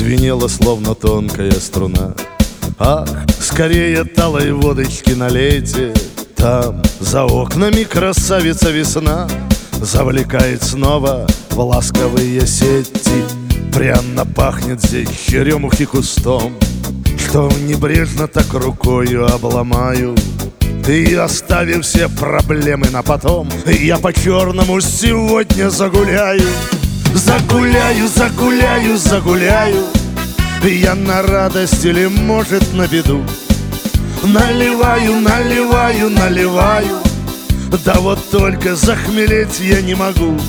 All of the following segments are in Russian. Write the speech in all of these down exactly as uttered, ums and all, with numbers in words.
звенела, словно тонкая струна. Ах, скорее талой водочки налейте, там за окнами красавица весна завлекает снова в ласковые сети. Пряно пахнет здесь черемухи кустом, что небрежно так рукою обломаю. И оставив все проблемы на потом, я по-черному сегодня загуляю. Загуляю, загуляю, загуляю. Я на радость или, может, на беду. Наливаю, наливаю, наливаю. Да вот только захмелеть я не могу.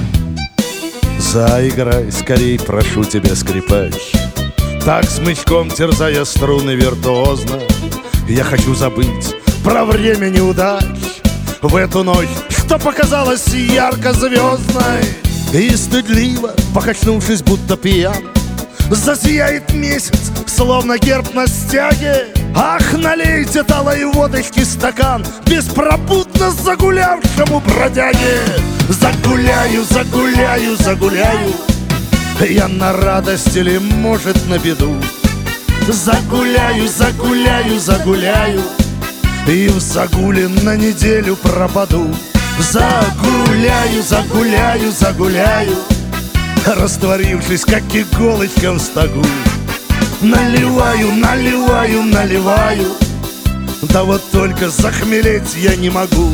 Заиграй, скорей, прошу тебя, скрипач, так смычком терзая струны виртуозно. Я хочу забыть про время неудач в эту ночь, что показалась ярко-звездной. И стыдливо, покачнувшись, будто пьян, засияет месяц, словно герб на стяге. Ах, налейте талой водочки стакан беспробудно загулявшему бродяге. Загуляю, загуляю, загуляю. Я на радость или, может, на беду. Загуляю, загуляю, загуляю. И в загуле на неделю пропаду. Загуляю, загуляю, загуляю, растворившись, как иголочка в стогу. Наливаю, наливаю, наливаю. Да вот только захмелеть я не могу.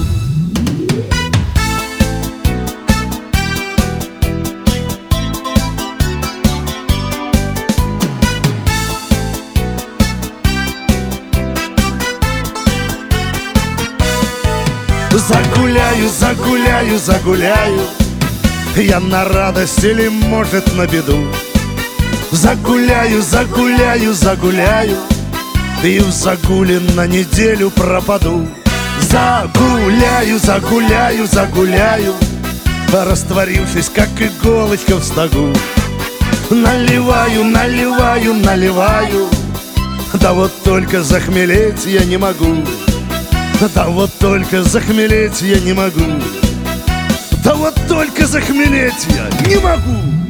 Загуляю, загуляю, загуляю. Я на радость или, может, на беду. Загуляю, загуляю, загуляю. И в загуле на неделю пропаду. Загуляю, загуляю, загуляю, растворившись, как иголочка в стогу. Наливаю, наливаю, наливаю. Да вот только захмелеть я не могу. Да вот только захмелеть я не могу. Да вот только захмелеть я не могу.